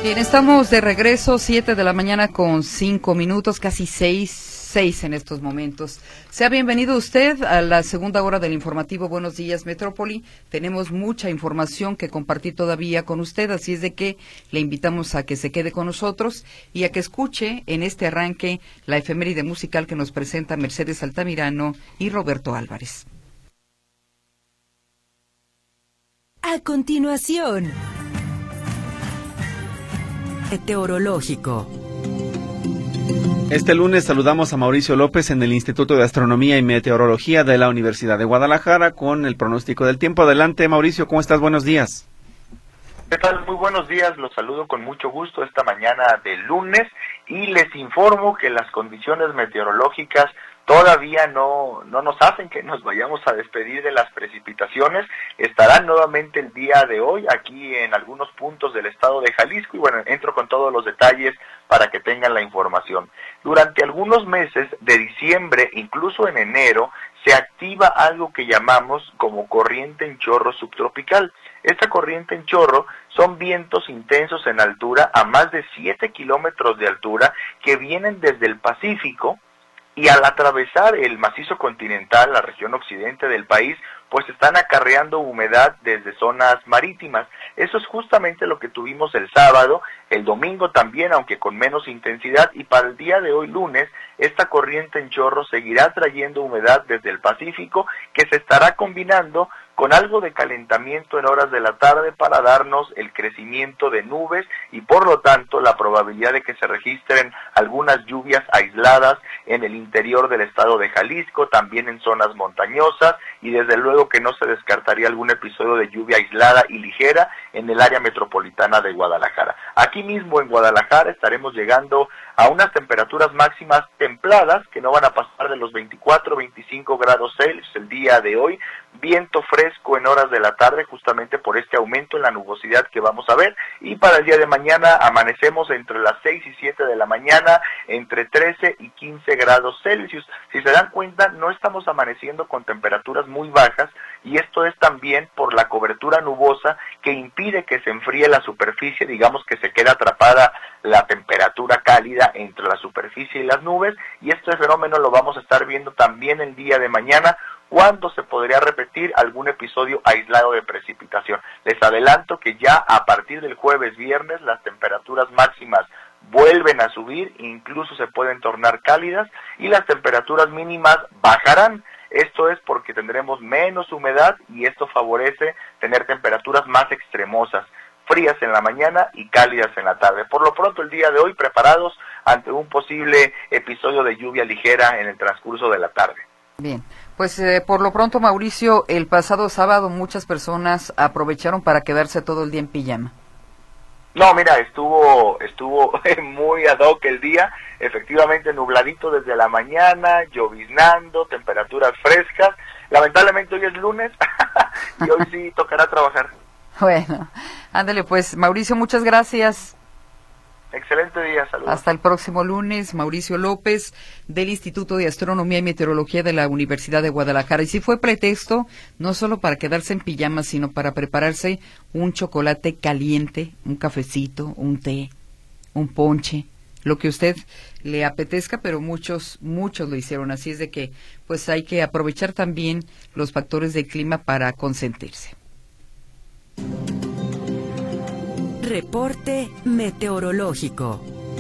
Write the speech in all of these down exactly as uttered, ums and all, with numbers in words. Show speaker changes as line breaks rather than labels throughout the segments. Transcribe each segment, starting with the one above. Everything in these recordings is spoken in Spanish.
Bien, estamos de regreso, siete de la mañana con cinco minutos, casi seis, seis en estos momentos. Sea bienvenido usted a la segunda hora del informativo Buenos Días Metrópoli. Tenemos mucha información que compartir todavía con usted, así es de que le invitamos a que se quede con nosotros y a que escuche en este arranque la efeméride musical que nos presenta Mercedes Altamirano y Roberto Álvarez.
A continuación, meteorológico.
Este lunes saludamos a Mauricio López en el Instituto de Astronomía y Meteorología de la Universidad de Guadalajara con el pronóstico del tiempo. Adelante, Mauricio, ¿cómo estás? Buenos días.
¿Qué tal? Muy buenos días, los saludo con mucho gusto esta mañana de lunes y les informo que las condiciones meteorológicas todavía no, no nos hacen que nos vayamos a despedir de las precipitaciones. Estarán nuevamente el día de hoy aquí en algunos puntos del estado de Jalisco y bueno, entro con todos los detalles para que tengan la información. Durante algunos meses de diciembre, incluso en enero, se activa algo que llamamos como corriente en chorro subtropical. Esta corriente en chorro son vientos intensos en altura a más de siete kilómetros de altura que vienen desde el Pacífico y al atravesar el macizo continental, la región occidente del país, pues están acarreando humedad desde zonas marítimas. Eso es justamente lo que tuvimos el sábado, el domingo también, aunque con menos intensidad, y para el día de hoy lunes, esta corriente en chorro seguirá trayendo humedad desde el Pacífico, que se estará combinando con algo de calentamiento en horas de la tarde para darnos el crecimiento de nubes y por lo tanto la probabilidad de que se registren algunas lluvias aisladas en el interior del estado de Jalisco, también en zonas montañosas y desde luego que no se descartaría algún episodio de lluvia aislada y ligera en el área metropolitana de Guadalajara. Aquí mismo en Guadalajara estaremos llegando a unas temperaturas máximas templadas que no van a pasar de los veinticuatro a veinticinco grados Celsius el día de hoy, viento fresco en horas de la tarde justamente por este aumento en la nubosidad que vamos a ver y para el día de mañana amanecemos entre las seis y siete de la mañana entre trece y quince grados Celsius. Si se dan cuenta no estamos amaneciendo con temperaturas muy bajas y esto es también por la cobertura nubosa que impide que se enfríe la superficie, digamos que se queda atrapada la temperatura cálida entre la superficie y las nubes y este fenómeno lo vamos a estar viendo también el día de mañana cuando se podría repetir algún episodio aislado de precipitación. Les adelanto que ya a partir del jueves viernes las temperaturas máximas vuelven a subir, incluso se pueden tornar cálidas y las temperaturas mínimas bajarán. Esto es porque tendremos menos humedad y esto favorece tener temperaturas más extremosas, frías en la mañana y cálidas en la tarde. Por lo pronto el día de hoy preparados ante un posible episodio de lluvia ligera en el transcurso de la tarde.
Bien, pues eh, por lo pronto, Mauricio, el pasado sábado muchas personas aprovecharon para quedarse todo el día en pijama.
No, mira, estuvo estuvo muy ad hoc el día, efectivamente nubladito desde la mañana, lloviznando, temperaturas frescas. Lamentablemente hoy es lunes y hoy sí tocará trabajar.
Bueno, ándale pues, Mauricio, muchas gracias.
Excelente día, saludos.
Hasta el próximo lunes, Mauricio López, del Instituto de Astronomía y Meteorología de la Universidad de Guadalajara. Y sí fue pretexto, no solo para quedarse en pijama, sino para prepararse un chocolate caliente, un cafecito, un té, un ponche, lo que a usted le apetezca, pero muchos, muchos lo hicieron. Así es de que, pues hay que aprovechar también los factores del clima para consentirse.
Reporte meteorológico.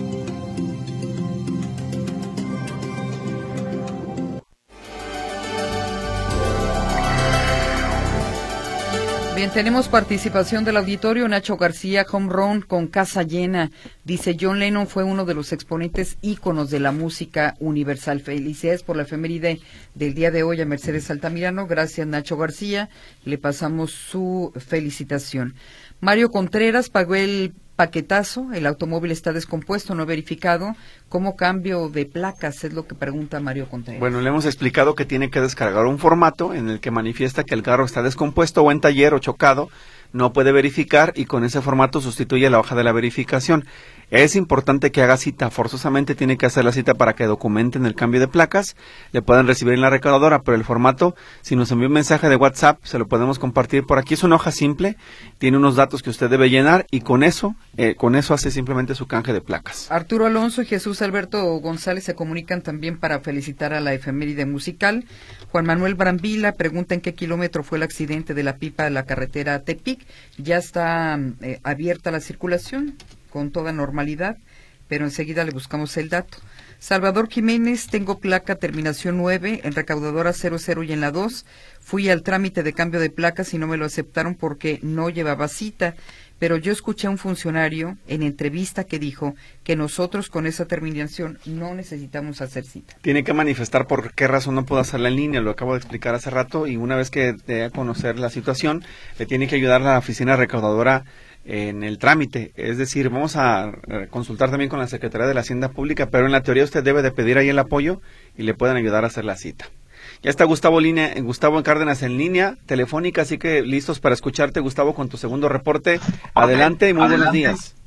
Bien, tenemos participación del auditorio. Nacho García, home run con casa llena. Dice, John Lennon fue uno de los exponentes íconos de la música universal. Felicidades por la efeméride del día de hoy a Mercedes Altamirano. Gracias, Nacho García. Le pasamos su felicitación. Mario Contreras pagó el paquetazo, el automóvil está descompuesto, no verificado. ¿Cómo cambio de placas? Es lo que pregunta Mario Contreras.
Bueno, le hemos explicado que tiene que descargar un formato en el que manifiesta que el carro está descompuesto o en taller o chocado. no puede verificar y con ese formato sustituye la hoja de la verificación. Es importante que haga cita, forzosamente tiene que hacer la cita para que documenten el cambio de placas, le puedan recibir en la recaudadora, pero el formato, si nos envía un mensaje de WhatsApp, se lo podemos compartir por aquí. Es una hoja simple, tiene unos datos que usted debe llenar y con eso, eh, con eso hace simplemente su canje de placas.
Arturo Alonso y Jesús Alberto González se comunican también para felicitar a la efeméride musical. Juan Manuel Brambila pregunta en qué kilómetro fue el accidente de la pipa de la carretera Tepic. Ya está eh, abierta la circulación con toda normalidad, pero enseguida le buscamos el dato. Salvador Jiménez, tengo placa terminación nueve en recaudadora cero cero y en la dos. Fui al trámite de cambio de placas y no me lo aceptaron porque no llevaba cita, pero yo escuché a un funcionario en entrevista que dijo que nosotros con esa terminación no necesitamos hacer cita.
Tiene que manifestar por qué razón no pudo hacerla en línea, lo acabo de explicar hace rato, y una vez que dé a conocer la situación, le tiene que ayudar a la oficina recaudadora en el trámite, es decir, vamos a consultar también con la Secretaría de la Hacienda Pública, pero en la teoría usted debe de pedir ahí el apoyo y le pueden ayudar a hacer la cita. Ya está Gustavo, línea, Gustavo Cárdenas en línea telefónica, así que listos para escucharte, Gustavo, con tu segundo reporte. Adelante y muy
Adelante.
buenos días.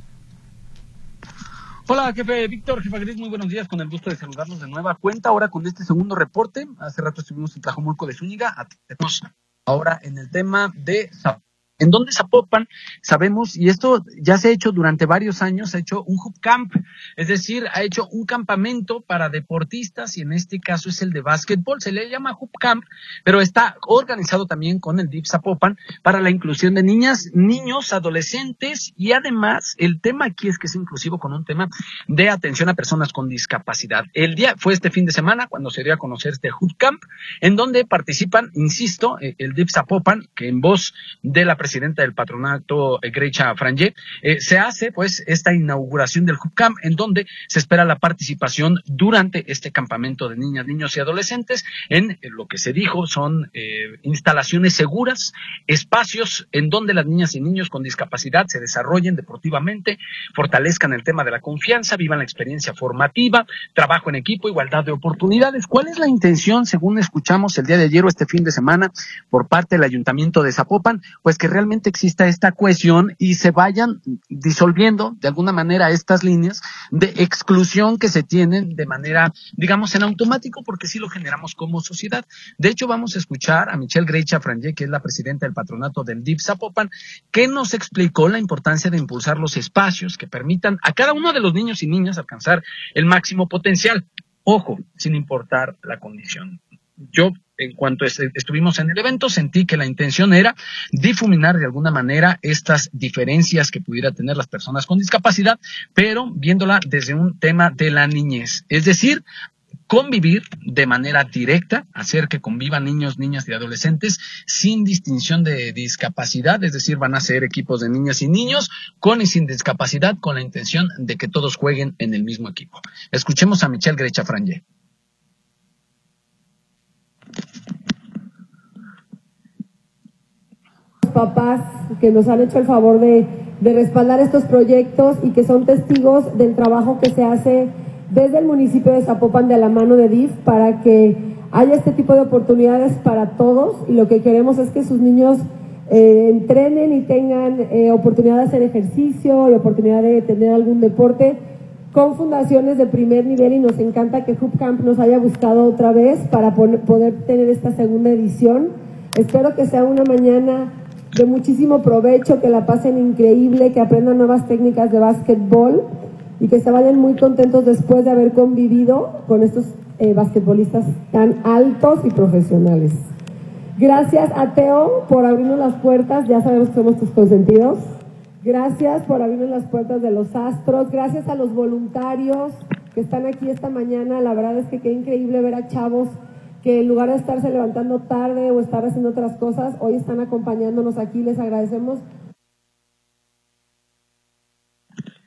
Hola, jefe Víctor, jefa Gris, muy buenos días, con el gusto de saludarlos de nueva cuenta, ahora con este segundo reporte. Hace rato estuvimos en Tlajomulco de Zúñiga, atendemos ahora en el tema de Zapopan. En donde Zapopan, sabemos, y esto ya se ha hecho durante varios años, se ha hecho un hub camp, es decir, ha hecho un campamento para deportistas, y en este caso es el de básquetbol, se le llama hub camp, pero está organizado también con el D I F Zapopan para la inclusión de niñas, niños, adolescentes, y además el tema aquí es que es inclusivo con un tema de atención a personas con discapacidad. El día fue este fin de semana cuando se dio a conocer este hub camp, en donde participan, insisto, el D I F Zapopan, que en voz de la presidenta del patronato, eh, Grecha Frangé, eh, se hace pues esta inauguración del hub camp, en donde se espera la participación durante este campamento de niñas, niños y adolescentes en eh, lo que se dijo son eh, instalaciones seguras, espacios en donde las niñas y niños con discapacidad se desarrollen deportivamente, fortalezcan el tema de la confianza, vivan la experiencia formativa, trabajo en equipo, igualdad de oportunidades. ¿Cuál es la intención, según escuchamos el día de ayer o este fin de semana por parte del Ayuntamiento de Zapopan? Pues que realmente exista esta cohesión y se vayan disolviendo de alguna manera estas líneas de exclusión que se tienen de manera, digamos, en automático, porque sí lo generamos como sociedad. De hecho, vamos a escuchar a Michelle Grecha Frangé, que es la presidenta del patronato del D I F Zapopan, que nos explicó la importancia de impulsar los espacios que permitan a cada uno de los niños y niñas alcanzar el máximo potencial. Ojo, sin importar la condición. Yo, en cuanto est- estuvimos en el evento, sentí que la intención era difuminar de alguna manera estas diferencias que pudiera tener las personas con discapacidad, pero viéndola desde un tema de la niñez. Es decir, convivir de manera directa, hacer que convivan niños, niñas y adolescentes sin distinción de discapacidad, es decir, van a ser equipos de niñas y niños con y sin discapacidad, con la intención de que todos jueguen en el mismo equipo. Escuchemos a Michelle Grecha Frangé.
Papás que nos han hecho el favor de, de respaldar estos proyectos y que son testigos del trabajo que se hace desde el municipio de Zapopan de la mano de D I F para que haya este tipo de oportunidades para todos, y lo que queremos es que sus niños eh, entrenen y tengan eh, oportunidad de hacer ejercicio y oportunidad de tener algún deporte con fundaciones de primer nivel, y nos encanta que Hub Camp nos haya buscado otra vez para poder tener esta segunda edición. Espero que sea una mañana de muchísimo provecho, que la pasen increíble, que aprendan nuevas técnicas de básquetbol y que se vayan muy contentos después de haber convivido con estos eh, basquetbolistas tan altos y profesionales. Gracias a Teo por abrirnos las puertas, ya sabemos que somos tus consentidos. Gracias por abrirnos las puertas de los Astros, gracias a los voluntarios que están aquí esta mañana. La verdad es que qué increíble ver a chavos que en lugar de estarse levantando tarde o estar haciendo otras cosas, hoy están acompañándonos aquí, les agradecemos.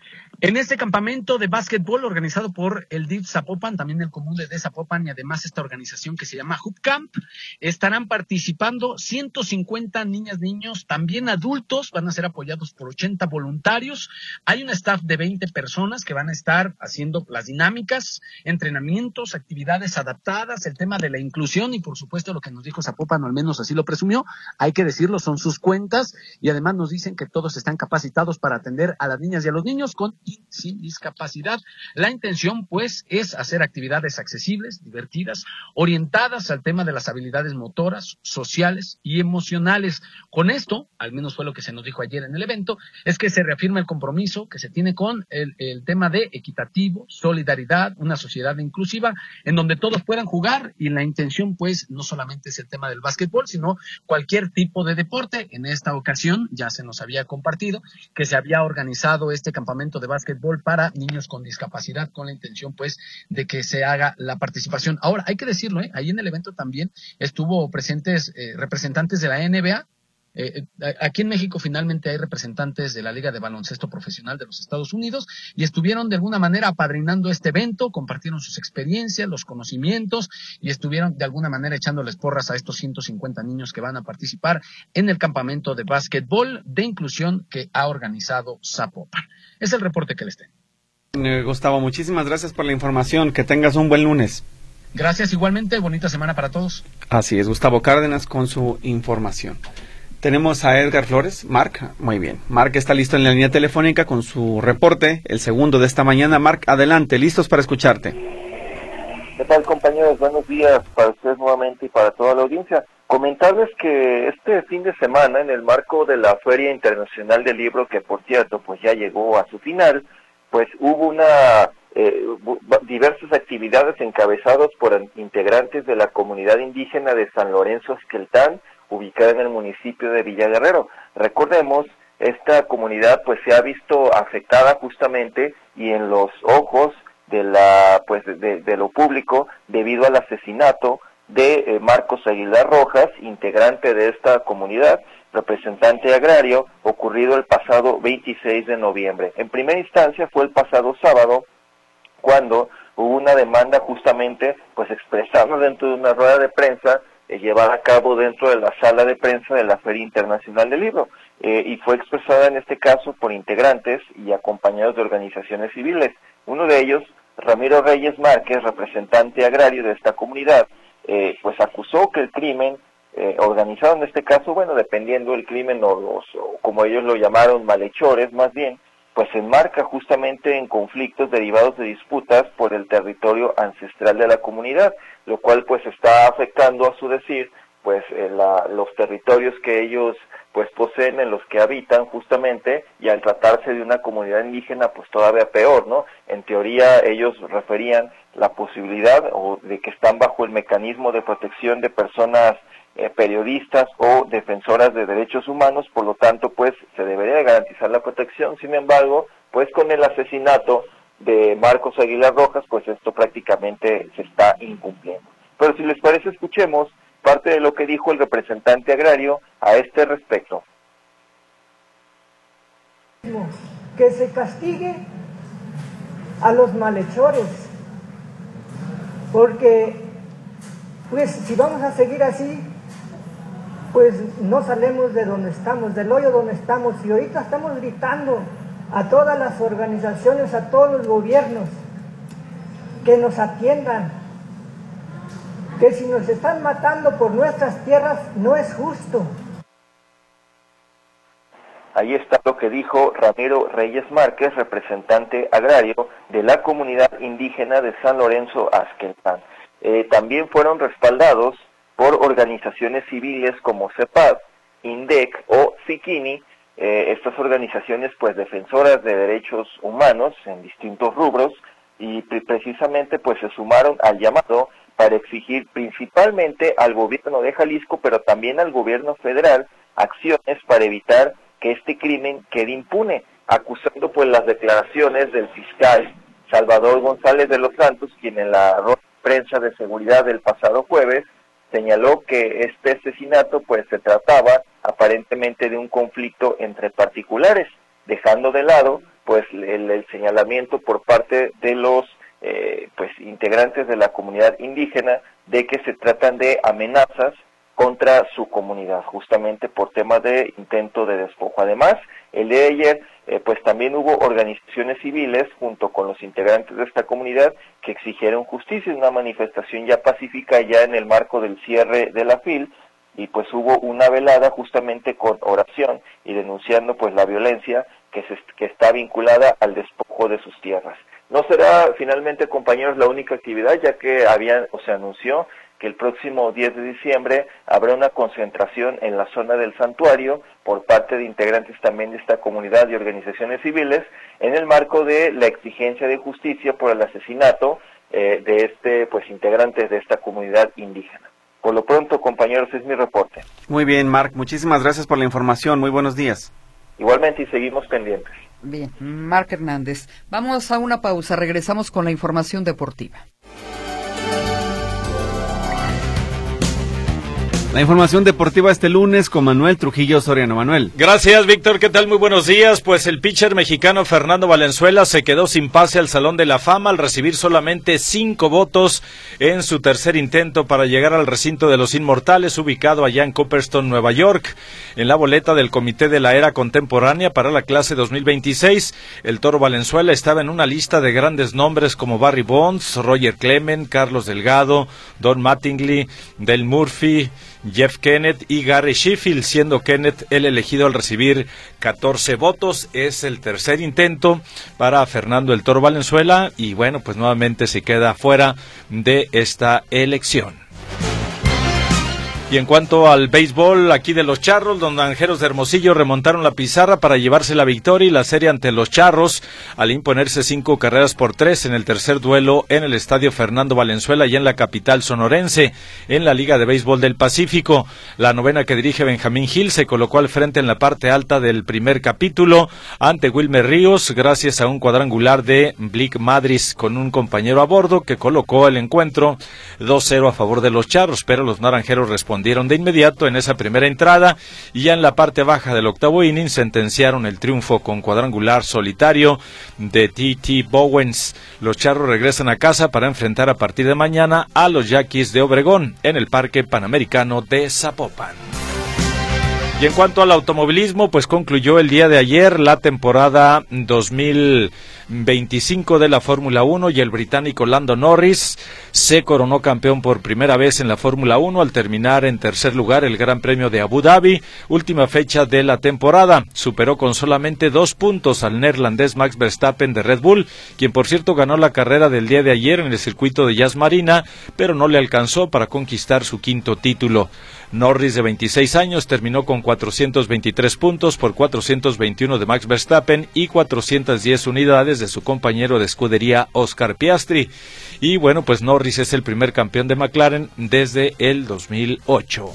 En este campamento de básquetbol organizado por el D I F Zapopan, también el Comune de Zapopan y además esta organización que se llama Hoop Camp, estarán participando ciento cincuenta niñas, niños, también adultos, van a ser apoyados por ochenta voluntarios. Hay un staff de veinte personas que van a estar haciendo las dinámicas, entrenamientos, actividades adaptadas, el tema de la inclusión y por supuesto lo que nos dijo Zapopan, o al menos así lo presumió, hay que decirlo, son sus cuentas y además nos dicen que todos están capacitados para atender a las niñas y a los niños con y sin discapacidad. La intención, pues, es hacer actividades accesibles, divertidas, orientadas al tema de las habilidades motoras, sociales y emocionales. Con esto, al menos fue lo que se nos dijo ayer en el evento, es que se reafirma el compromiso que se tiene con el, el tema de equitativo, solidaridad, una sociedad inclusiva, en donde todos puedan jugar y la intención, pues, no solamente es el tema del básquetbol, sino cualquier tipo de deporte. En esta ocasión, ya se nos había compartido que se había organizado este campamento de básquetbol para niños con discapacidad con la intención pues de que se haga la participación. Ahora, hay que decirlo, ¿eh? Ahí en el evento también estuvo presentes eh, representantes de la N B A. Eh, aquí en México finalmente hay representantes de la Liga de Baloncesto Profesional de los Estados Unidos y estuvieron de alguna manera apadrinando este evento, compartieron sus experiencias, los conocimientos y estuvieron de alguna manera echándoles porras a estos ciento cincuenta niños que van a participar en el campamento de básquetbol de inclusión que ha organizado Zapopan. Es el reporte que les tengo.
Eh, Gustavo, muchísimas gracias por la información. Que tengas un buen lunes.
Gracias igualmente. Bonita semana para todos.
Así es, Gustavo Cárdenas con su información. Tenemos a Edgar Flores. Marc, muy bien. Marc está listo en la línea telefónica con su reporte, el segundo de esta mañana. Marc, adelante, listos para escucharte.
¿Qué tal, compañeros? Buenos días para ustedes nuevamente y para toda la audiencia. Comentarles que este fin de semana, en el marco de la Feria Internacional del Libro, que por cierto, pues ya llegó a su final, pues hubo una eh, diversas actividades encabezadas por integrantes de la comunidad indígena de San Lorenzo Esqueltán, ubicada en el municipio de Villa Guerrero. Recordemos, esta comunidad pues se ha visto afectada justamente y en los ojos de la pues de, de lo público debido al asesinato de eh, Marcos Aguilar Rojas, integrante de esta comunidad, representante agrario, ocurrido el pasado veintiséis de noviembre. En primera instancia fue el pasado sábado cuando hubo una demanda justamente pues expresada dentro de una rueda de prensa eh, llevada a cabo dentro de la sala de prensa de la Feria Internacional del Libro eh, y fue expresada en este caso por integrantes y acompañados de organizaciones civiles. Uno de ellos, Ramiro Reyes Márquez, representante agrario de esta comunidad, eh, pues acusó que el crimen eh, organizado en este caso, bueno, dependiendo del crimen o, los, o como ellos lo llamaron, malhechores más bien, pues se enmarca justamente en conflictos derivados de disputas por el territorio ancestral de la comunidad, lo cual pues está afectando a su decir pues eh, la, los territorios que ellos pues poseen, en los que habitan justamente, y al tratarse de una comunidad indígena pues todavía peor, ¿no? En teoría ellos referían la posibilidad o de que están bajo el mecanismo de protección de personas eh, periodistas o defensoras de derechos humanos, por lo tanto pues se debería garantizar la protección. Sin embargo, pues con el asesinato de Marcos Aguilar Rojas, pues esto prácticamente se está incumpliendo. Pero si les parece, escuchemos parte de lo que dijo el representante agrario a este respecto.
Que se castigue a los malhechores, porque pues si vamos a seguir así, pues no salimos de donde estamos, del hoyo donde estamos, y ahorita estamos gritando a todas las organizaciones, a todos los gobiernos, que nos atiendan, que si nos están matando por nuestras tierras no es justo.
Ahí está lo que dijo Ramiro Reyes Márquez, representante agrario de la comunidad indígena de San Lorenzo Esqueltán. Eh, también fueron respaldados por organizaciones civiles como CEPAD, INDEC o SIKINI, eh, estas organizaciones pues defensoras de derechos humanos en distintos rubros, y precisamente pues se sumaron al llamado para exigir principalmente al gobierno de Jalisco, pero también al gobierno federal, acciones para evitar que este crimen quede impune, acusando pues las declaraciones del fiscal Salvador González de los Santos, quien en la rueda de prensa de seguridad del pasado jueves señaló que este asesinato pues se trataba aparentemente de un conflicto entre particulares, dejando de lado pues el, el señalamiento por parte de los eh, pues integrantes de la comunidad indígena de que se tratan de amenazas contra su comunidad, justamente por temas de intento de despojo. Además, el día de ayer, eh, pues también hubo organizaciones civiles junto con los integrantes de esta comunidad que exigieron justicia, una manifestación ya pacífica ya en el marco del cierre de la FIL, y pues hubo una velada justamente con oración y denunciando pues la violencia que, se, que está vinculada al despojo de sus tierras. No será finalmente, compañeros, la única actividad, ya que había o se anunció que el próximo diez de diciembre habrá una concentración en la zona del santuario por parte de integrantes también de esta comunidad y organizaciones civiles en el marco de la exigencia de justicia por el asesinato eh, de este pues integrantes de esta comunidad indígena. Por lo pronto, compañeros, es mi reporte.
Muy bien, Marc, muchísimas gracias por la información, muy buenos días.
Igualmente, y seguimos pendientes.
Bien, Marc Hernández. Vamos a una pausa, regresamos con la información deportiva.
La información deportiva este lunes con Manuel Trujillo Soriano. Manuel.
Gracias, Víctor. ¿Qué tal? Muy buenos días. Pues el pitcher mexicano Fernando Valenzuela se quedó sin pase al Salón de la Fama al recibir solamente cinco votos en su tercer intento para llegar al recinto de los Inmortales, ubicado allá en Cooperstown, Nueva York. En la boleta del Comité de la Era Contemporánea para la clase dos mil veintiséis, el Toro Valenzuela estaba en una lista de grandes nombres como Barry Bonds, Roger Clemens, Carlos Delgado, Don Mattingly, Del Murphy, Jeff Kennett y Gary Sheffield, siendo Kennett el elegido al recibir catorce votos. Es el tercer intento para Fernando el Toro Valenzuela y bueno, pues nuevamente se queda fuera de esta elección. Y en cuanto al béisbol, aquí de los Charros, los Naranjeros de Hermosillo remontaron la pizarra para llevarse la victoria y la serie ante los Charros al imponerse cinco carreras por tres en el tercer duelo en el Estadio Fernando Valenzuela y en la capital sonorense, en la Liga de Béisbol del Pacífico. La novena que dirige Benjamín Gil se colocó al frente en la parte alta del primer capítulo ante Wilmer Ríos, gracias a un cuadrangular de Blick Madris con un compañero a bordo que colocó el encuentro dos cero a favor de los Charros, pero los Naranjeros respondieron de inmediato en esa primera entrada y ya en la parte baja del octavo inning sentenciaron el triunfo con cuadrangular solitario de T T Bowens. Los Charros regresan a casa para enfrentar a partir de mañana a los Yaquis de Obregón en el Parque Panamericano de Zapopan. Y en cuanto al automovilismo, pues concluyó el día de ayer la temporada dos mil veinticinco de la Fórmula uno y el británico Lando Norris se coronó campeón por primera vez en la Fórmula uno al terminar en tercer lugar el Gran Premio de Abu Dhabi, última fecha de la temporada. Superó con solamente dos puntos al neerlandés Max Verstappen de Red Bull, quien por cierto ganó la carrera del día de ayer en el circuito de Yas Marina, pero no le alcanzó para conquistar su quinto título. Norris, de veintiséis años, terminó con cuatrocientos veintitrés puntos por cuatrocientos veintiuno de Max Verstappen y cuatrocientas diez unidades de su compañero de escudería Oscar Piastri. Y bueno, pues Norris es el primer campeón de McLaren desde el dos mil ocho.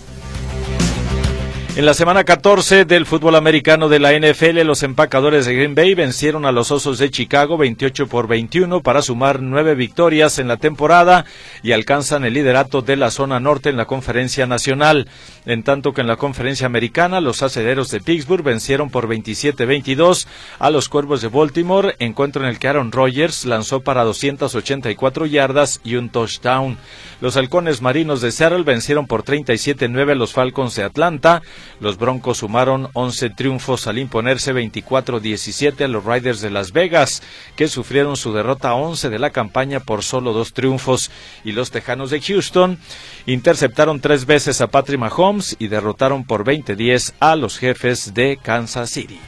En la semana catorce del fútbol americano de la N F L, los empacadores de Green Bay vencieron a los Osos de Chicago veintiocho por veintiuno para sumar nueve victorias en la temporada y alcanzan el liderato de la zona norte en la conferencia nacional. En tanto que en la conferencia americana, los Acereros de Pittsburgh vencieron por veintisiete veintidós a los Cuervos de Baltimore, encuentro en el que Aaron Rodgers lanzó para doscientas ochenta y cuatro yardas y un touchdown. Los Halcones Marinos de Seattle vencieron por treinta y siete nueve a los Falcons de Atlanta. Los Broncos sumaron once triunfos al imponerse veinticuatro diecisiete a los Raiders de Las Vegas, que sufrieron su derrota once de la campaña por solo dos triunfos. Y los Tejanos de Houston interceptaron tres veces a Patrick Mahomes y derrotaron por veinte diez a los Jefes de Kansas City.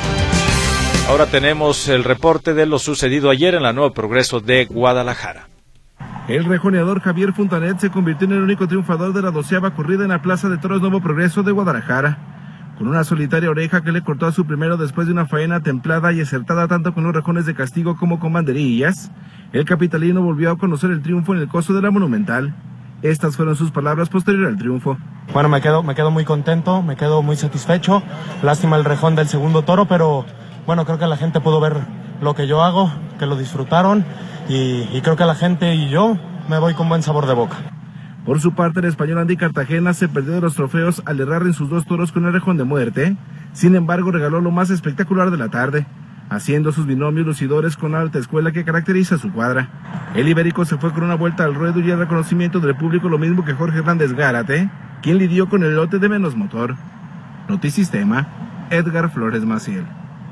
Ahora tenemos el reporte de lo sucedido ayer en la Nuevo Progreso de Guadalajara.
El rejoneador Javier Fontanet se convirtió en el único triunfador de la doceava corrida en la Plaza de Toros Nuevo Progreso de Guadalajara, con una solitaria oreja que le cortó a su primero después de una faena templada y acertada tanto con los rejones de castigo como con banderillas. El capitalino volvió a conocer el triunfo en el costo de la Monumental. Estas fueron sus palabras posterior al triunfo.
Bueno, me quedo, me quedo muy contento, me quedo muy satisfecho. Lástima el rejón del segundo toro, pero bueno, creo que la gente pudo ver lo que yo hago, que lo disfrutaron. Y, y creo que la gente y yo me voy con buen sabor de boca.
Por su parte, el español Andy Cartagena se perdió de los trofeos al errar en sus dos toros con el rejón de muerte. Sin embargo, regaló lo más espectacular de la tarde, haciendo sus binomios lucidores con la alta escuela que caracteriza su cuadra. El ibérico se fue con una vuelta al ruedo y el reconocimiento del público, lo mismo que Jorge Hernández Gárate, quien lidió con el lote de menos motor. Notisistema, Edgar Flores Maciel.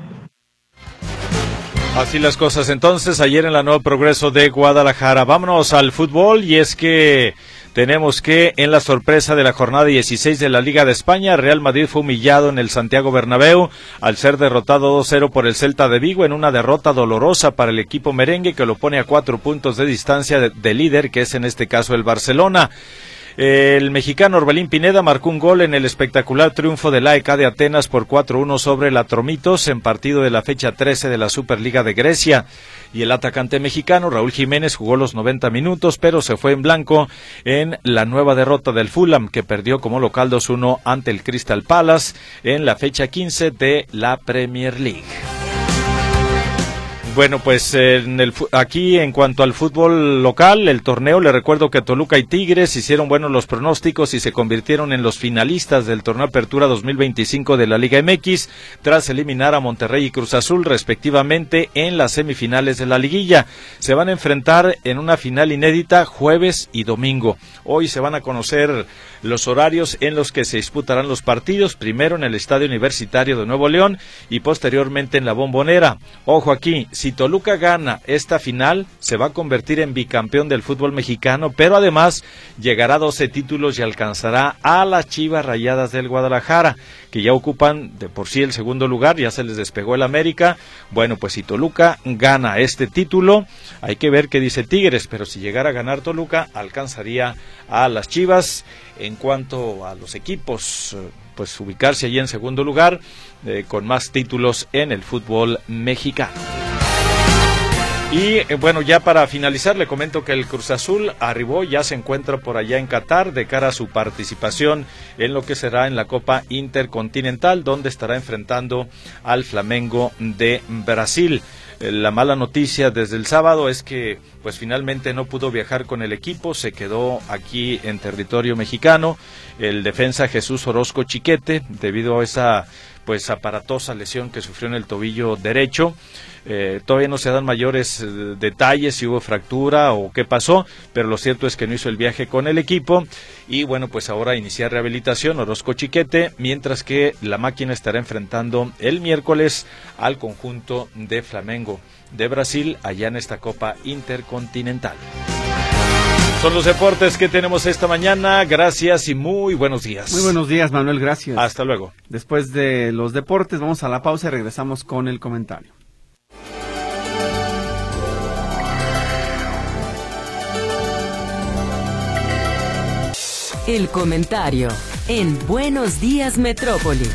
Así las cosas entonces, ayer en la Nueva Progreso de Guadalajara. Vámonos al fútbol, y es que tenemos que en la sorpresa de la jornada dieciséis de la Liga de España, Real Madrid fue humillado en el Santiago Bernabéu al ser derrotado dos cero por el Celta de Vigo en una derrota dolorosa para el equipo merengue, que lo pone a cuatro puntos de distancia de, de líder, que es en este caso el Barcelona. El mexicano Orbelín Pineda marcó un gol en el espectacular triunfo del A E K de Atenas por cuatro uno sobre el Atromitos en partido de la fecha trece de la Superliga de Grecia. Y el atacante mexicano Raúl Jiménez jugó los noventa minutos, pero se fue en blanco en la nueva derrota del Fulham, que perdió como local dos uno ante el Crystal Palace en la fecha quince de la Premier League. Bueno, pues en el, aquí en cuanto al fútbol local, el torneo, le recuerdo que Toluca y Tigres hicieron buenos los pronósticos y se convirtieron en los finalistas del torneo Apertura dos mil veinticinco de la Liga M X, tras eliminar a Monterrey y Cruz Azul respectivamente en las semifinales de la liguilla. Se van a enfrentar en una final inédita jueves y domingo. Hoy se van a conocer los horarios en los que se disputarán los partidos, primero en el Estadio Universitario de Nuevo León y posteriormente en la Bombonera. Ojo aquí, si Toluca gana esta final, se va a convertir en bicampeón del fútbol mexicano, pero además llegará a doce títulos y alcanzará a las Chivas Rayadas del Guadalajara, que ya ocupan de por sí el segundo lugar, ya se les despegó el América. Bueno, pues si Toluca gana este título, hay que ver qué dice Tigres, pero si llegara a ganar Toluca, alcanzaría a las Chivas. En cuanto a los equipos, pues ubicarse allí en segundo lugar, eh, con más títulos en el fútbol mexicano. Y eh, bueno, ya para finalizar, le comento que el Cruz Azul arribó, ya se encuentra por allá en Qatar de cara a su participación en lo que será en la Copa Intercontinental, donde estará enfrentando al Flamengo de Brasil. La mala noticia desde el sábado es que pues finalmente no pudo viajar con el equipo, se quedó aquí en territorio mexicano el defensa Jesús Orozco Chiquete debido a esa pues aparatosa lesión que sufrió en el tobillo derecho. Eh, todavía no se dan mayores eh, detalles si hubo fractura o qué pasó, pero lo cierto es que no hizo el viaje con el equipo y bueno, pues ahora inicia rehabilitación Orozco Chiquete, mientras que la máquina estará enfrentando el miércoles al conjunto de Flamengo de Brasil allá en esta Copa Intercontinental. Son los deportes que tenemos esta mañana. Gracias y muy buenos días.
Muy buenos días, Manuel, gracias.
Hasta luego.
Después de los deportes, vamos a la pausa y regresamos con el comentario.
El comentario en Buenos Días Metrópoli.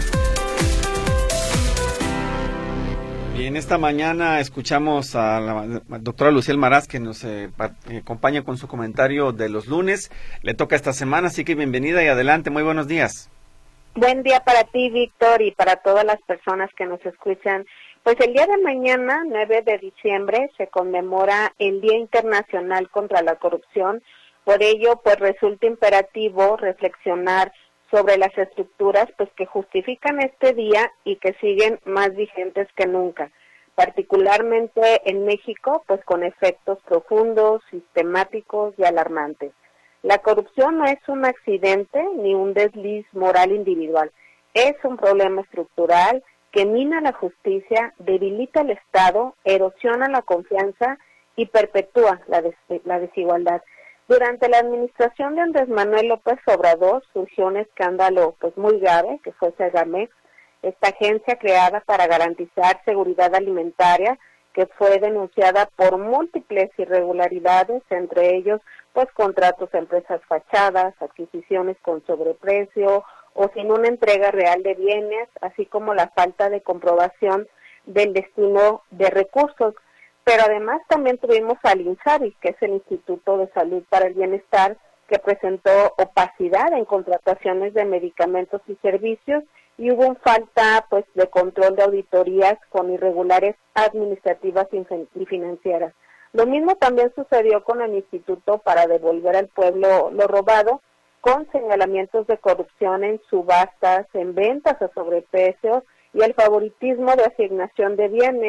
Bien, esta mañana escuchamos a la doctora Luciel Maraz, que nos eh, acompaña con su comentario de los lunes. Le toca esta semana, así que bienvenida y adelante. Muy buenos días.
Buen día para ti, Víctor, y para todas las personas que nos escuchan. Pues el día de mañana, nueve de diciembre, se conmemora el Día Internacional contra la Corrupción. Por ello, pues resulta imperativo reflexionar sobre las estructuras pues que justifican este día y que siguen más vigentes que nunca, particularmente en México, pues con efectos profundos, sistemáticos y alarmantes. La corrupción no es un accidente ni un desliz moral individual, es un problema estructural que mina la justicia, debilita el Estado, erosiona la confianza y perpetúa la, des- la desigualdad. Durante la administración de Andrés Manuel López Obrador surgió un escándalo pues muy grave, que fue Segamex, esta agencia creada para garantizar seguridad alimentaria, que fue denunciada por múltiples irregularidades, entre ellos pues contratos a empresas fachadas, adquisiciones con sobreprecio o sin una entrega real de bienes, así como la falta de comprobación del destino de recursos. Pero además también tuvimos al INSABI, que es el Instituto de Salud para el Bienestar, que presentó opacidad en contrataciones de medicamentos y servicios y hubo falta pues de control de auditorías con irregulares administrativas y financieras. Lo mismo también sucedió con el Instituto para Devolver al Pueblo lo Robado, con señalamientos de corrupción en subastas, en ventas a sobreprecios y el favoritismo de asignación de bienes.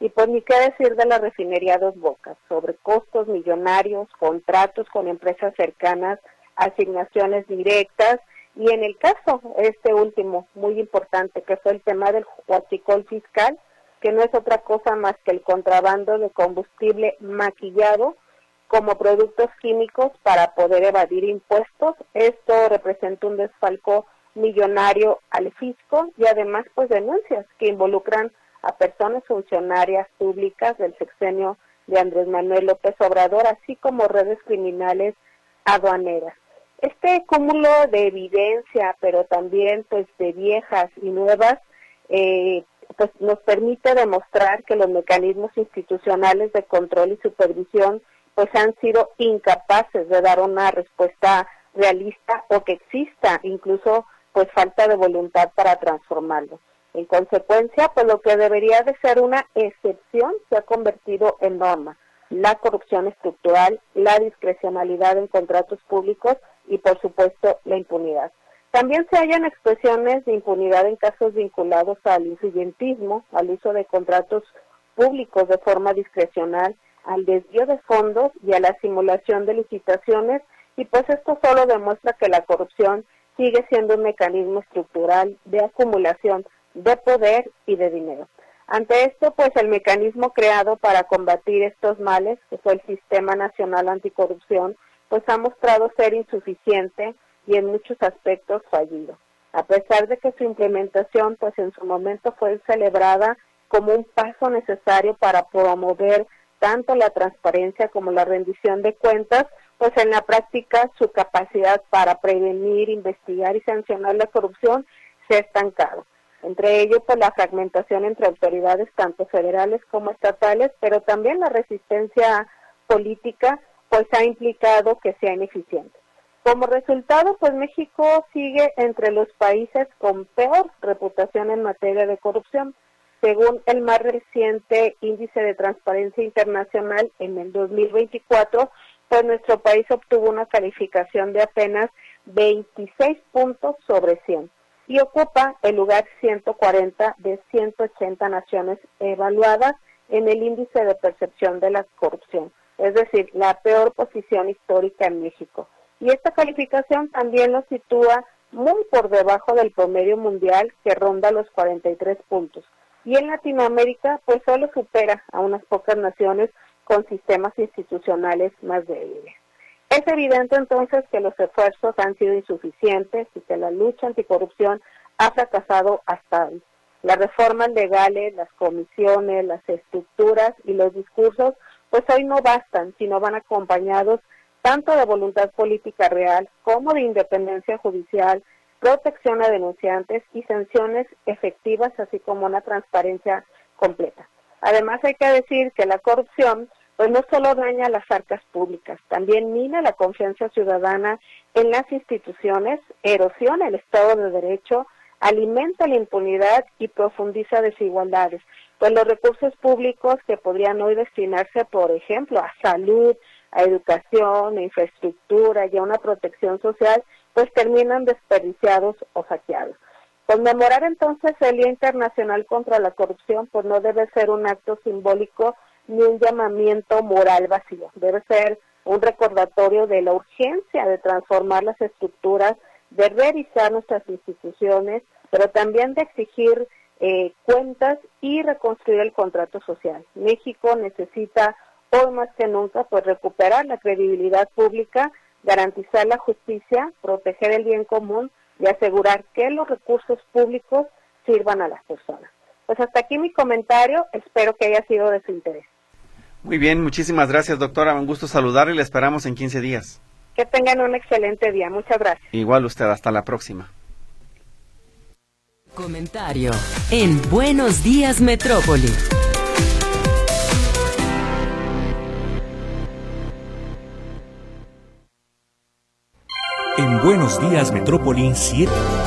Y pues ni qué decir de la refinería Dos Bocas, sobre costos millonarios, contratos con empresas cercanas, asignaciones directas, y en el caso, este último, muy importante, que fue el tema del huachicol fiscal, que no es otra cosa más que el contrabando de combustible maquillado como productos químicos para poder evadir impuestos. Esto representa un desfalco millonario al fisco y además pues denuncias que involucran a personas funcionarias públicas del sexenio de Andrés Manuel López Obrador, así como redes criminales aduaneras. Este cúmulo de evidencia, pero también pues de viejas y nuevas, eh, pues nos permite demostrar que los mecanismos institucionales de control y supervisión pues han sido incapaces de dar una respuesta realista, o que exista incluso pues falta de voluntad para transformarlo. En consecuencia, pues lo que debería de ser una excepción se ha convertido en norma: la corrupción estructural, la discrecionalidad en contratos públicos y, por supuesto, la impunidad. También se hallan expresiones de impunidad en casos vinculados al influyentismo, al uso de contratos públicos de forma discrecional, al desvío de fondos y a la simulación de licitaciones, y pues esto solo demuestra que la corrupción sigue siendo un mecanismo estructural de acumulación de poder y de dinero. Ante esto, pues el mecanismo creado para combatir estos males, que fue el Sistema Nacional Anticorrupción, pues ha mostrado ser insuficiente y en muchos aspectos fallido. A pesar de que su implementación, pues en su momento fue celebrada como un paso necesario para promover tanto la transparencia como la rendición de cuentas, pues en la práctica su capacidad para prevenir, investigar y sancionar la corrupción se ha estancado. Entre ellos, pues la fragmentación entre autoridades tanto federales como estatales, pero también la resistencia política, pues ha implicado que sea ineficiente. Como resultado, pues México sigue entre los países con peor reputación en materia de corrupción. Según el más reciente índice de transparencia internacional en el dos mil veinticuatro, pues nuestro país obtuvo una calificación de apenas veintiséis puntos sobre cien y ocupa el lugar ciento cuarenta de ciento ochenta naciones evaluadas en el índice de percepción de la corrupción, es decir, la peor posición histórica en México. Y esta calificación también lo sitúa muy por debajo del promedio mundial, que ronda los cuarenta y tres puntos. Y en Latinoamérica, pues solo supera a unas pocas naciones con sistemas institucionales más débiles. Es evidente entonces que los esfuerzos han sido insuficientes y que la lucha anticorrupción ha fracasado hasta hoy. Las reformas legales, las comisiones, las estructuras y los discursos, pues hoy no bastan, sino van acompañados tanto de voluntad política real como de independencia judicial, protección a denunciantes y sanciones efectivas, así como una transparencia completa. Además, hay que decir que la corrupción pues no solo daña las arcas públicas, también mina la confianza ciudadana en las instituciones, erosiona el Estado de Derecho, alimenta la impunidad y profundiza desigualdades. Pues los recursos públicos que podrían hoy destinarse, por ejemplo, a salud, a educación, a infraestructura y a una protección social, pues terminan desperdiciados o saqueados. Conmemorar entonces el Día Internacional contra la Corrupción pues no debe ser un acto simbólico ni un llamamiento moral vacío, debe ser un recordatorio de la urgencia de transformar las estructuras, de revisar nuestras instituciones, pero también de exigir eh, cuentas y reconstruir el contrato social. México necesita hoy más que nunca pues recuperar la credibilidad pública, garantizar la justicia, proteger el bien común y asegurar que los recursos públicos sirvan a las personas. Pues hasta aquí mi comentario, espero que haya sido de su interés.
Muy bien, muchísimas gracias, doctora, un gusto saludarle y le esperamos en quince días.
Que tengan un excelente día, muchas gracias.
Igual usted, hasta la próxima.
Comentario en Buenos Días Metrópoli.
En Buenos Días Metrópoli siete.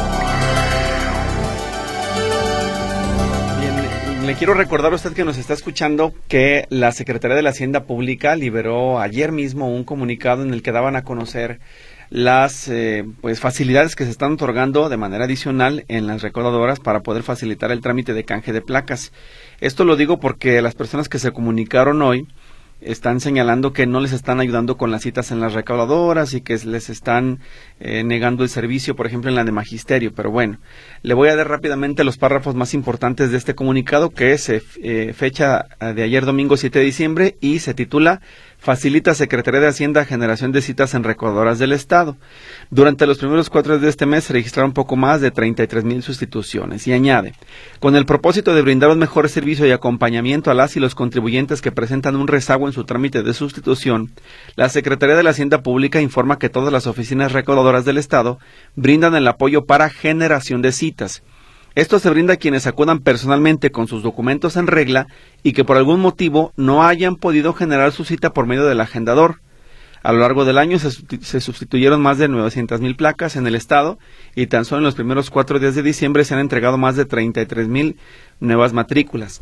Bien, le quiero recordar a usted que nos está escuchando que la Secretaría de la Hacienda Pública liberó ayer mismo un comunicado en el que daban a conocer las eh, pues facilidades que se están otorgando de manera adicional en las recaudadoras para poder facilitar el trámite de canje de placas. Esto lo digo porque las personas que se comunicaron hoy están señalando que no les están ayudando con las citas en las recaudadoras y que les están eh, negando el servicio, por ejemplo, en la de magisterio. Pero bueno, le voy a dar rápidamente los párrafos más importantes de este comunicado, que es eh, fecha de ayer domingo siete de diciembre y se titula Facilita Secretaría de Hacienda generación de citas en recaudadoras del Estado. Durante los primeros cuatro días de este mes se registraron poco más de treinta y tres mil sustituciones. Y añade, con el propósito de brindar un mejor servicio y acompañamiento a las y los contribuyentes que presentan un rezago en su trámite de sustitución, la Secretaría de la Hacienda Pública informa que todas las oficinas recaudadoras del Estado brindan el apoyo para generación de citas. Esto se brinda a quienes acudan personalmente con sus documentos en regla y que por algún motivo no hayan podido generar su cita por medio del agendador. A lo largo del año se, se sustituyeron más de novecientas mil placas en el Estado y tan solo en los primeros cuatro días de diciembre se han entregado más de treinta y tres mil nuevas matrículas.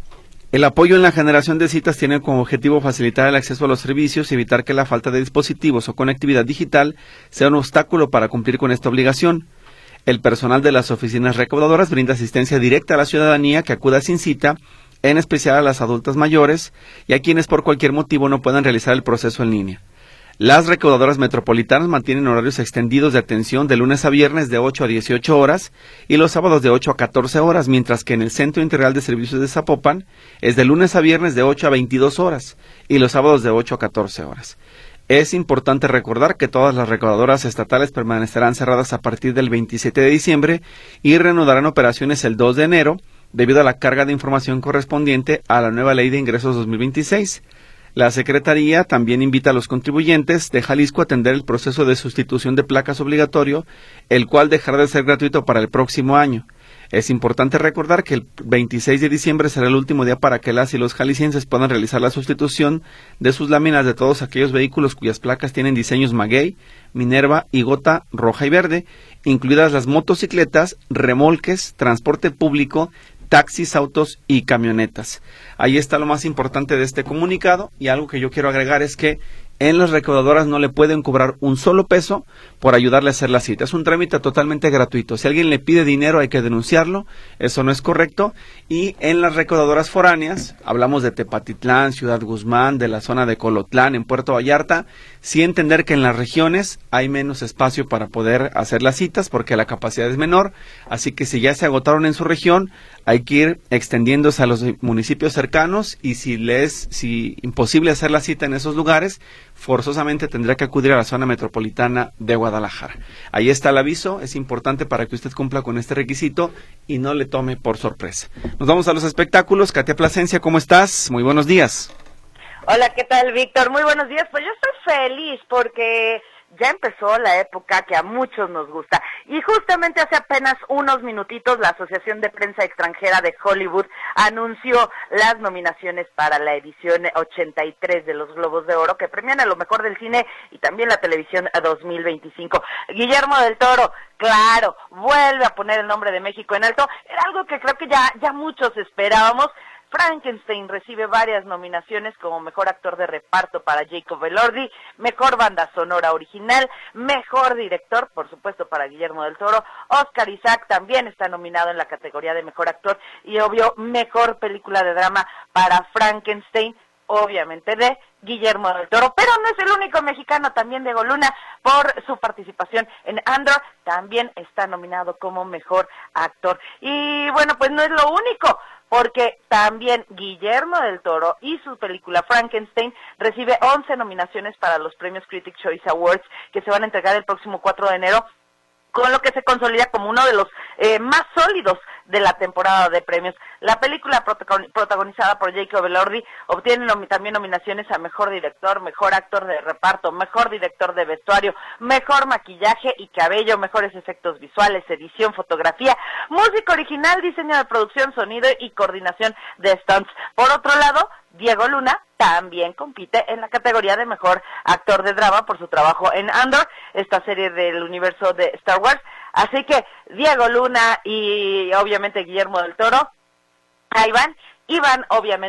El apoyo en la generación de citas tiene como objetivo facilitar el acceso a los servicios y evitar que la falta de dispositivos o conectividad digital sea un obstáculo para cumplir con esta obligación. El personal de las oficinas recaudadoras brinda asistencia directa a la ciudadanía que acuda sin cita, en especial a las adultas mayores y a quienes por cualquier motivo no puedan realizar el proceso en línea. Las recaudadoras metropolitanas mantienen horarios extendidos de atención de lunes a viernes de ocho a dieciocho horas y los sábados de ocho a catorce horas, mientras que en el Centro Integral de Servicios de Zapopan es de lunes a viernes de ocho a veintidós horas y los sábados de ocho a catorce horas. Es importante recordar que todas las recaudadoras estatales permanecerán cerradas a partir del veintisiete de diciembre y reanudarán operaciones el dos de enero debido a la carga de información correspondiente a la nueva Ley de Ingresos dos mil veintiséis. La Secretaría también invita a los contribuyentes de Jalisco a atender el proceso de sustitución de placas obligatorio, el cual dejará de ser gratuito para el próximo año. Es importante recordar que el veintiséis de diciembre será el último día para que las y los jaliscienses puedan realizar la sustitución de sus láminas de todos aquellos vehículos cuyas placas tienen diseños maguey, Minerva y gota roja y verde, incluidas las motocicletas, remolques, transporte público, taxis, autos y camionetas. Ahí está lo más importante de este comunicado y algo que yo quiero agregar es que en las recaudadoras no le pueden cobrar un solo peso por ayudarle a hacer la cita. Es un trámite totalmente gratuito. Si alguien le pide dinero hay que denunciarlo, eso no es correcto. Y en las recaudadoras foráneas, hablamos de Tepatitlán, Ciudad Guzmán, de la zona de Colotlán, en Puerto Vallarta, sí entender que en las regiones hay menos espacio para poder hacer las citas porque la capacidad es menor. Así que si ya se agotaron en su región, hay que ir extendiéndose a los municipios cercanos y si le es si imposible hacer la cita en esos lugares, forzosamente tendrá que acudir a la zona metropolitana de Guadalajara. Ahí está el aviso, es importante para que usted cumpla con este requisito y no le tome por sorpresa. Nos vamos a los espectáculos. Katia Plasencia, ¿cómo estás? Muy buenos días.
Hola, ¿qué tal, Víctor? Muy buenos días. Pues yo estoy feliz porque ya empezó la época que a muchos nos gusta. Y justamente hace apenas unos minutitos la Asociación de Prensa Extranjera de Hollywood anunció las nominaciones para la edición ochenta y tres de los Globos de Oro, que premian a lo mejor del cine y también la televisión dos mil veinticinco. Guillermo del Toro, claro, vuelve a poner el nombre de México en alto. Era algo que creo que ya, ya muchos esperábamos. Frankenstein recibe varias nominaciones como Mejor Actor de Reparto para Jacob Elordi, Mejor Banda Sonora Original, Mejor Director, por supuesto, para Guillermo del Toro. Oscar Isaac también está nominado en la categoría de Mejor Actor y, obvio, Mejor Película de Drama para Frankenstein, obviamente de Guillermo del Toro, pero no es el único mexicano, también Diego Luna, por su participación en Andor, también está nominado como Mejor Actor. Y bueno, pues no es lo único, porque también Guillermo del Toro y su película Frankenstein recibe once nominaciones para los premios Critics' Choice Awards que se van a entregar el próximo cuatro de enero, con lo que se consolida como uno de los eh, más sólidos de la temporada de premios. La película protagonizada por Jacob Elordi obtiene nom- también nominaciones a Mejor Director, Mejor Actor de Reparto, Mejor Director de Vestuario, Mejor Maquillaje y Cabello, Mejores Efectos Visuales, Edición, Fotografía, Música Original, Diseño de Producción, Sonido y Coordinación de Stunts. Por otro lado, Diego Luna también compite en la categoría de Mejor Actor de Drama por su trabajo en Andor, esta serie del universo de Star Wars. Así que Diego Luna y obviamente Guillermo del Toro, ahí van, y van obviamente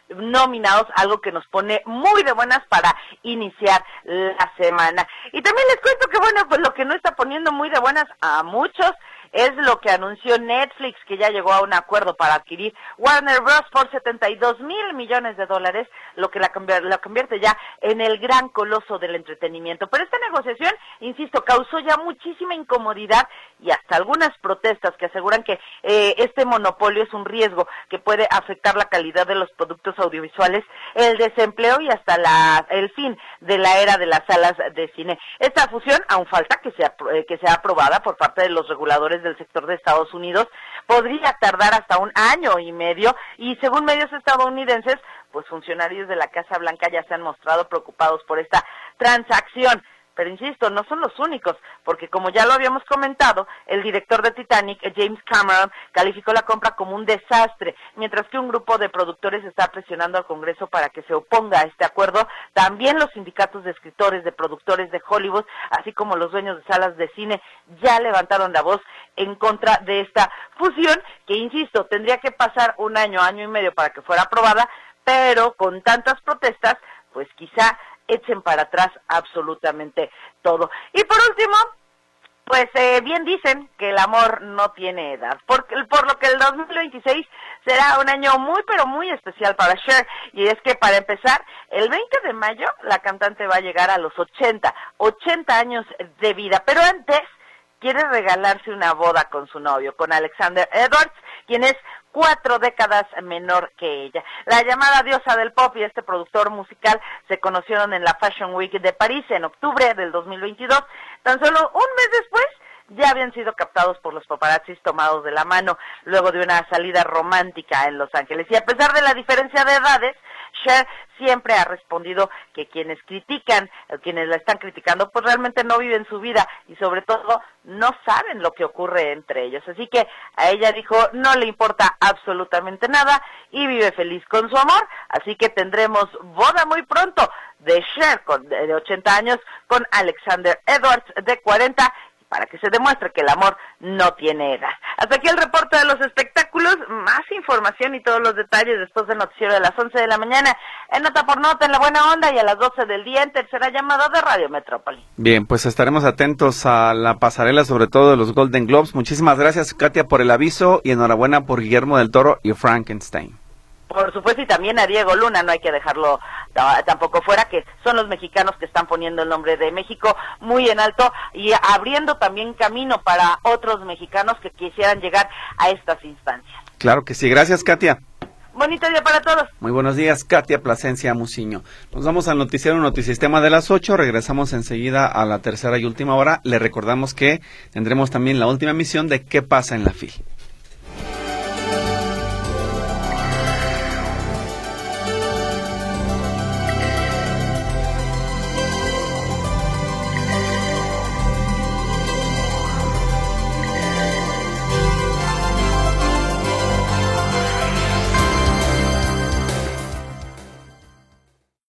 nominados, algo que nos pone muy de buenas para iniciar la semana. Y también les cuento que, bueno, pues lo que no está poniendo muy de buenas a muchos es lo que anunció Netflix, que ya llegó a un acuerdo para adquirir Warner Bros. Por setenta y dos mil millones de dólares, lo que la, la convierte ya en el gran coloso del entretenimiento. Pero esta negociación, insisto, causó ya muchísima incomodidad y hasta algunas protestas que aseguran que eh, este monopolio es un riesgo que puede afectar la calidad de los productos audiovisuales, el desempleo y hasta la, el fin de la era de las salas de cine. Esta fusión aún falta que sea, eh, que sea aprobada por parte de los reguladores del sector de Estados Unidos, podría tardar hasta un año y medio, y según medios estadounidenses, pues funcionarios de la Casa Blanca ya se han mostrado preocupados por esta transacción. Pero insisto, no son los únicos, porque como ya lo habíamos comentado, el director de Titanic, James Cameron, calificó la compra como un desastre, mientras que un grupo de productores está presionando al Congreso para que se oponga a este acuerdo. También los sindicatos de escritores, de productores de Hollywood, así como los dueños de salas de cine, ya levantaron la voz en contra de esta fusión, que insisto, tendría que pasar un año, año y medio para que fuera aprobada, pero con tantas protestas, pues quizá echen para atrás absolutamente todo. Y por último, pues eh, bien dicen que el amor no tiene edad, por, por lo que el dos mil veintiséis será un año muy pero muy especial para Cher, y es que para empezar, el veinte de mayo la cantante va a llegar a los ochenta, ochenta años de vida, pero antes quiere regalarse una boda con su novio, con Alexander Edwards, quien es cuatro décadas menor que ella. La llamada diosa del pop y este productor musical se conocieron en la Fashion Week de París en octubre del dos mil veintidós. Tan solo un mes después ya habían sido captados por los paparazzis tomados de la mano luego de una salida romántica en Los Ángeles. Y a pesar de la diferencia de edades, Cher siempre ha respondido que quienes critican, quienes la están criticando, pues realmente no viven su vida y sobre todo no saben lo que ocurre entre ellos. Así que a ella dijo, no le importa absolutamente nada y vive feliz con su amor. Así que tendremos boda muy pronto de Cher con, de ochenta años con Alexander Edwards de cuarenta, para que se demuestre que el amor no tiene edad. Hasta aquí el reporte de los espectáculos, más información y todos los detalles después del noticiero de las once de la mañana, en Nota por Nota, en La Buena Onda, y a las doce del día en Tercera Llamada de Radio Metrópoli.
Bien, pues estaremos atentos a la pasarela, sobre todo de los Golden Globes. Muchísimas gracias, Katia, por el aviso, y enhorabuena por Guillermo del Toro y Frankenstein.
Por supuesto, y también a Diego Luna, no hay que dejarlo tampoco fuera, que son los mexicanos que están poniendo el nombre de México muy en alto y abriendo también camino para otros mexicanos que quisieran llegar a estas instancias.
Claro que sí, gracias, Katia.
Bonito día para todos.
Muy buenos días, Katia Plasencia Muciño. Nos vamos al noticiero Notisistema de las ocho, regresamos enseguida a la tercera y última hora. Le recordamos que tendremos también la última emisión de ¿Qué pasa en la F I L?